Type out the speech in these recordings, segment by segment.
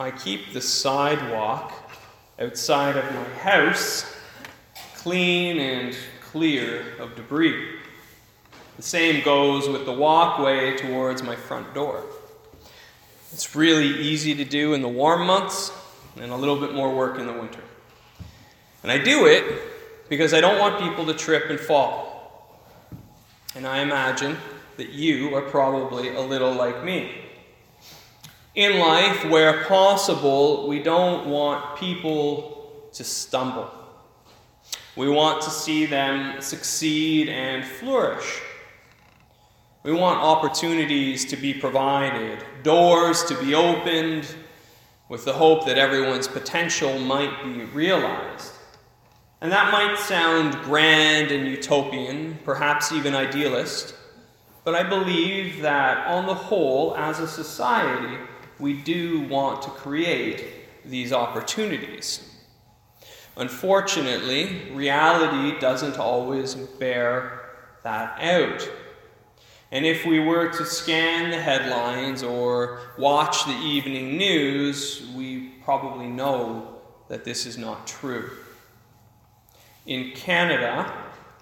I keep the sidewalk outside of my house clean and clear of debris. The same goes with the walkway towards my front door. It's really easy to do in the warm months and a little bit more work in the winter. And I do it because I don't want people to trip and fall. And I imagine that you are probably a little like me. In life, where possible, we don't want people to stumble. We want to see them succeed and flourish. We want opportunities to be provided, doors to be opened, with the hope that everyone's potential might be realized. And that might sound grand and utopian, perhaps even idealist, but I believe that on the whole, as a society, we do want to create these opportunities. Unfortunately, reality doesn't always bear that out. And if we were to scan the headlines or watch the evening news, we probably know that this is not true. In Canada,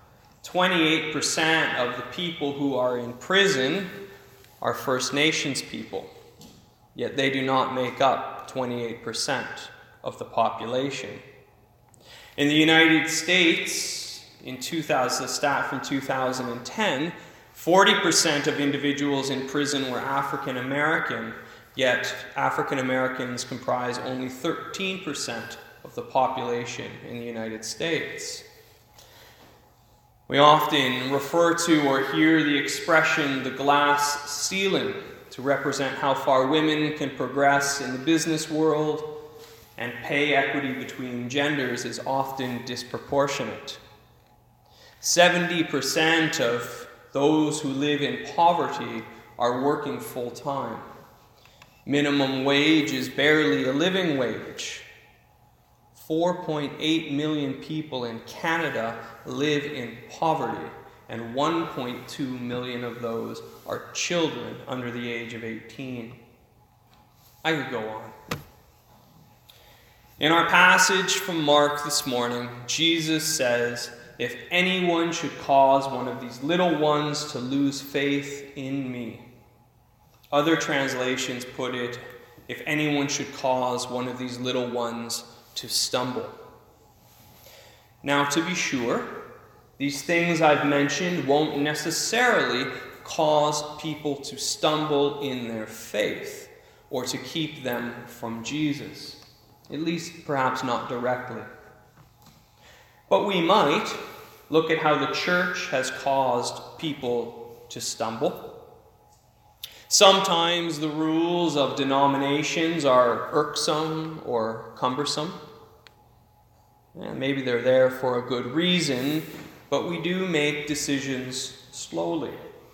28% of the people who are in prison are First Nations people, yet they do not make up 28% of the population. In the United States, the stat from 2010, 40% of individuals in prison were African American, yet African Americans comprise only 13% of the population in the United States. We often refer to or hear the expression the glass ceiling to represent how far women can progress in the business world, and pay equity between genders is often disproportionate. 70% of those who live in poverty are working full-time. Minimum wage is barely a living wage. 4.8 million people in Canada live in poverty, and 1.2 million of those are children under the age of 18. I could go on. In our passage from Mark this morning, Jesus says, "If anyone should cause one of these little ones to lose faith in me." Other translations put it, "If anyone should cause one of these little ones to stumble." Now, to be sure, these things I've mentioned won't necessarily cause people to stumble in their faith or to keep them from Jesus. At least, perhaps not directly. But we might look at how the church has caused people to stumble. Sometimes the rules of denominations are irksome or cumbersome. And maybe they're there for a good reason, but we do make decisions slowly.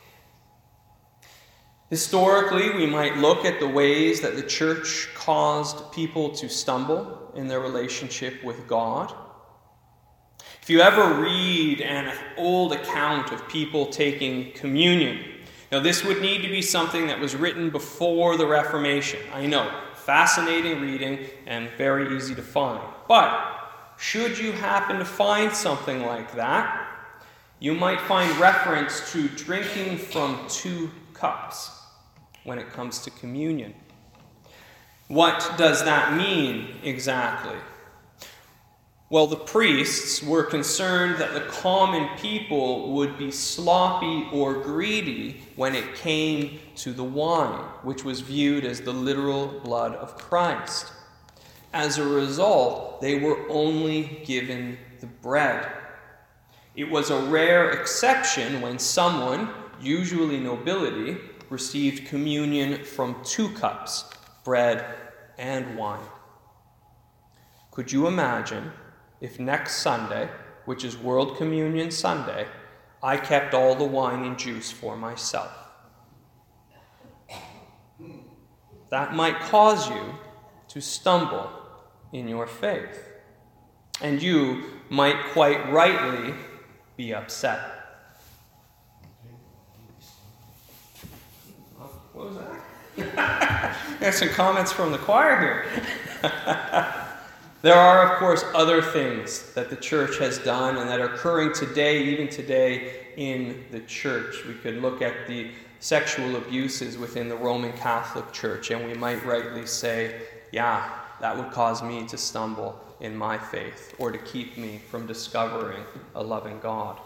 Historically, we might look at the ways that the church caused people to stumble in their relationship with God. If you ever read an old account of people taking communion, now this would need to be something that was written before the Reformation. I know, fascinating reading and very easy to find. But should you happen to find something like that, you might find reference to drinking from 2 cups when it comes to communion. What does that mean exactly? Well, the priests were concerned that the common people would be sloppy or greedy when it came to the wine, which was viewed as the literal blood of Christ. As a result, they were only given the bread. It was a rare exception when someone, usually nobility, received communion from 2 cups, bread and wine. Could you imagine if next Sunday, which is World Communion Sunday, I kept all the wine and juice for myself? That might cause you to stumble in your faith, and you might quite rightly be upset. What was that? There's some comments from the choir here. There are, of course, other things that the church has done and that are occurring today, even today, in the church. We could look at the sexual abuses within the Roman Catholic Church, and we might rightly say, yeah, that would cause me to stumble in my faith or to keep me from discovering a loving God.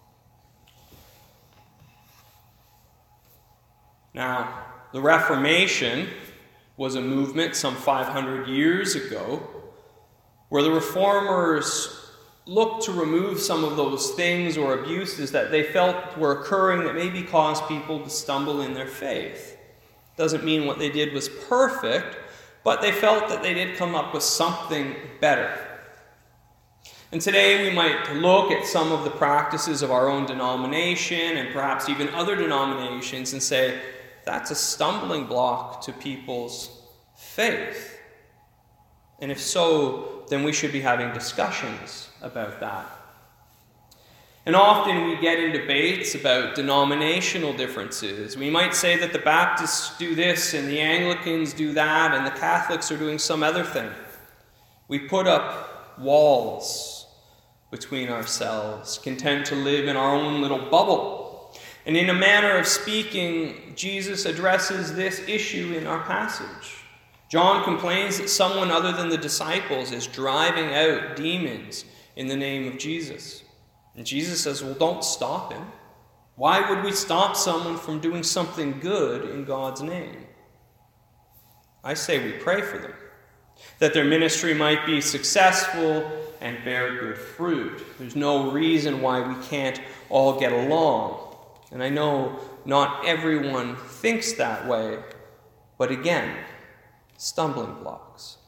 Now, the Reformation was a movement some 500 years ago where the reformers looked to remove some of those things or abuses that they felt were occurring that maybe caused people to stumble in their faith. Doesn't mean what they did was perfect, but they felt that they did come up with something better. And today we might look at some of the practices of our own denomination and perhaps even other denominations and say, that's a stumbling block to people's faith. And if so, then we should be having discussions about that. And often we get in debates about denominational differences. We might say that the Baptists do this and the Anglicans do that and the Catholics are doing some other thing. We put up walls between ourselves, content to live in our own little bubble. And in a manner of speaking, Jesus addresses this issue in our passage. John complains that someone other than the disciples is driving out demons in the name of Jesus. And Jesus says, well, don't stop him. Why would we stop someone from doing something good in God's name? I say we pray for them, that their ministry might be successful and bear good fruit. There's no reason why we can't all get along. And I know not everyone thinks that way, but again, stumbling blocks.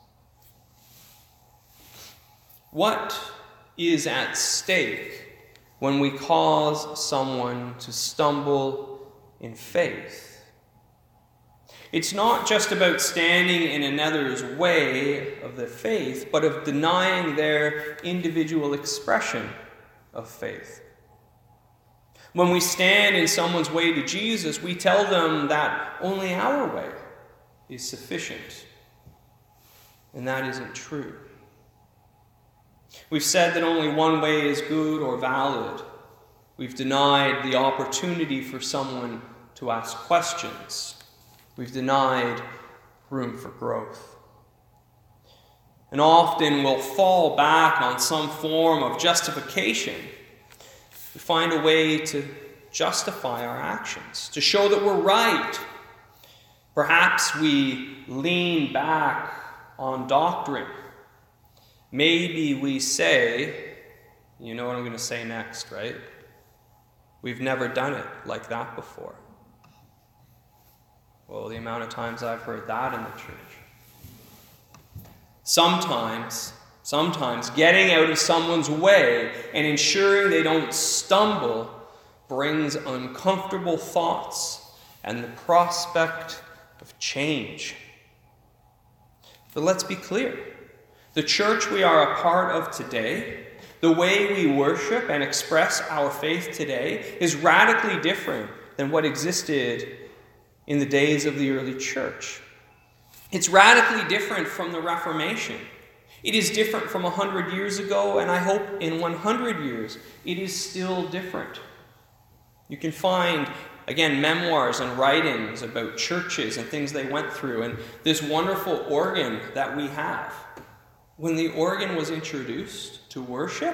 What is at stake when we cause someone to stumble in faith? It's not just about standing in another's way of the faith, but of denying their individual expression of faith. When we stand in someone's way to Jesus, we tell them that only our way is sufficient. And that isn't true. We've said that only one way is good or valid. We've denied the opportunity for someone to ask questions. We've denied room for growth. And often we'll fall back on some form of justification. We find a way to justify our actions, to show that we're right. Perhaps we lean back on doctrine. Maybe we say, you know what I'm going to say next, right? We've never done it like that before. Well, the amount of times I've heard that in the church. Sometimes getting out of someone's way and ensuring they don't stumble brings uncomfortable thoughts and the prospect of change. But let's be clear. The church we are a part of today, the way we worship and express our faith today, is radically different than what existed in the days of the early church. It's radically different from the Reformation. It is different from 100 years ago, and I hope in 100 years it is still different. You can find, again, memoirs and writings about churches and things they went through, and this wonderful organ that we have. When the organ was introduced to worship,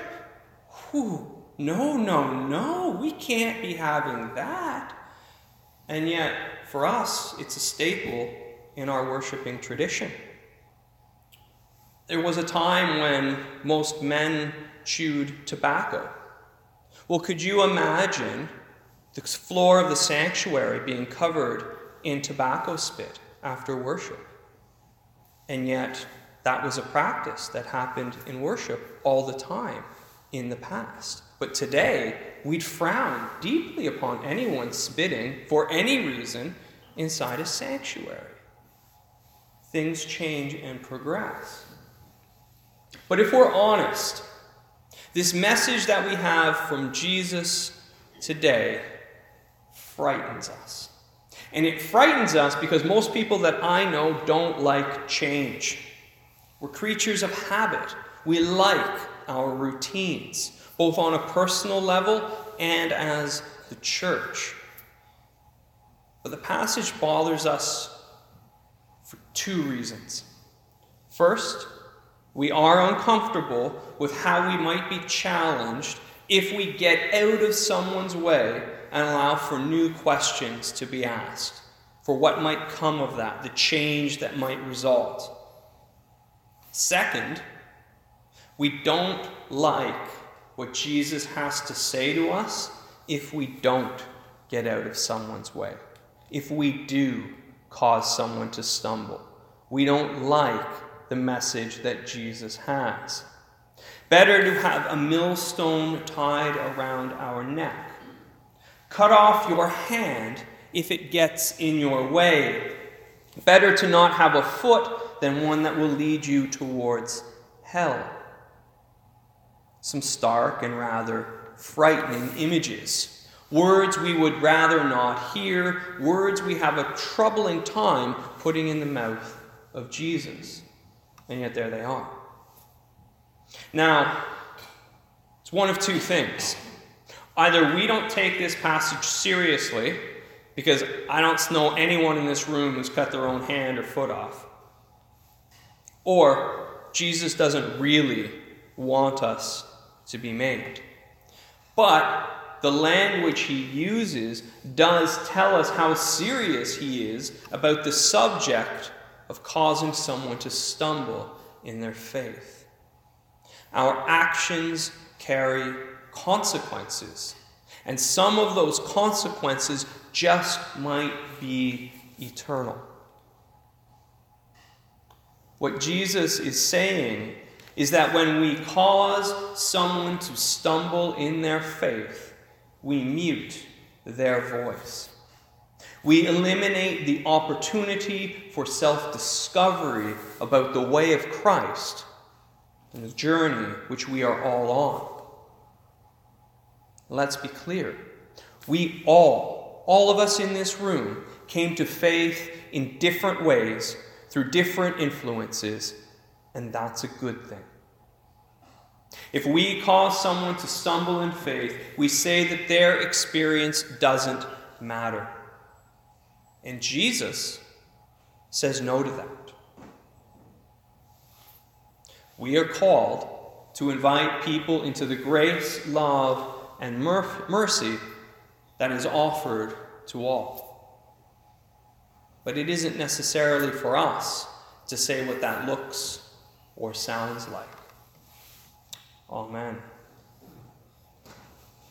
no, we can't be having that. And yet, for us, it's a staple in our worshiping tradition. There was a time when most men chewed tobacco. Well, could you imagine the floor of the sanctuary being covered in tobacco spit after worship? And yet, that was a practice that happened in worship all the time in the past. But today, we'd frown deeply upon anyone spitting for any reason inside a sanctuary. Things change and progress. But if we're honest, this message that we have from Jesus today frightens us. And it frightens us because most people that I know don't like change. We're creatures of habit. We like our routines, both on a personal level and as the church. But the passage bothers us for two reasons. First, we are uncomfortable with how we might be challenged if we get out of someone's way and allow for new questions to be asked, for what might come of that, the change that might result. Second, we don't like what Jesus has to say to us if we don't get out of someone's way, if we do cause someone to stumble. We don't like the message that Jesus has. Better to have a millstone tied around our neck. Cut off your hand if it gets in your way. Better to not have a foot than one that will lead you towards hell. Some stark and rather frightening images. Words we would rather not hear. Words we have a troubling time putting in the mouth of Jesus. And yet there they are. Now, it's one of two things. Either we don't take this passage seriously, because I don't know anyone in this room who's cut their own hand or foot off, or Jesus doesn't really want us to be maimed. But the language he uses does tell us how serious he is about the subject of causing someone to stumble in their faith. Our actions carry consequences, and some of those consequences just might be eternal. What Jesus is saying is that when we cause someone to stumble in their faith, we mute their voice. We eliminate the opportunity for self-discovery about the way of Christ and the journey which we are all on. Let's be clear. We all of us in this room, came to faith in different ways, through different influences, and that's a good thing. If we cause someone to stumble in faith, we say that their experience doesn't matter. And Jesus says no to that. We are called to invite people into the grace, love, and mercy that is offered to all. But it isn't necessarily for us to say what that looks or sounds like. Amen.